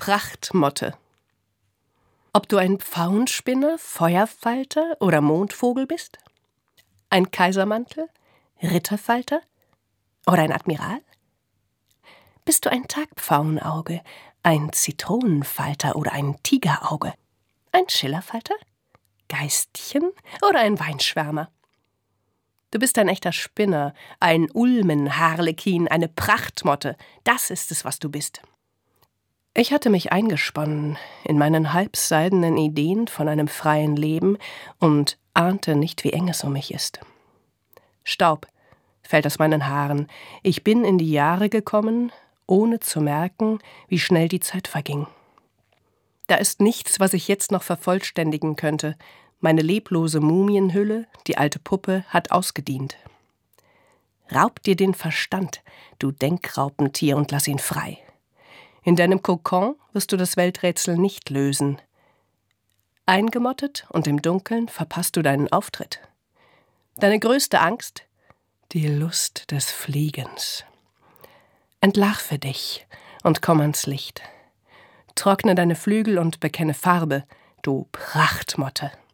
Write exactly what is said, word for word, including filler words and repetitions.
Prachtmotte. Ob du ein Pfauenspinner, Feuerfalter oder Mondvogel bist? Ein Kaisermantel, Ritterfalter oder ein Admiral? Bist du ein Tagpfauenauge, ein Zitronenfalter oder ein Tigerauge? Ein Schillerfalter? Geistchen oder ein Weinschwärmer? Du bist ein echter Spinner, ein Ulmen-Harlekin, eine Prachtmotte. Das ist es, was du bist. Ich hatte mich eingesponnen in meinen halbseidenen Ideen von einem freien Leben und ahnte nicht, wie eng es um mich ist. Staub fällt aus meinen Haaren. Ich bin in die Jahre gekommen, ohne zu merken, wie schnell die Zeit verging. Da ist nichts, was ich jetzt noch vervollständigen könnte. Meine leblose Mumienhülle, die alte Puppe, hat ausgedient. Raub dir den Verstand, du Denkraupentier, und lass ihn frei. In deinem Kokon wirst du das Welträtsel nicht lösen. Eingemottet und im Dunkeln verpasst du deinen Auftritt. Deine größte Angst? Die Lust des Fliegens. Entlarve dich und komm ans Licht. Trockne deine Flügel und bekenne Farbe, du Prachtmotte.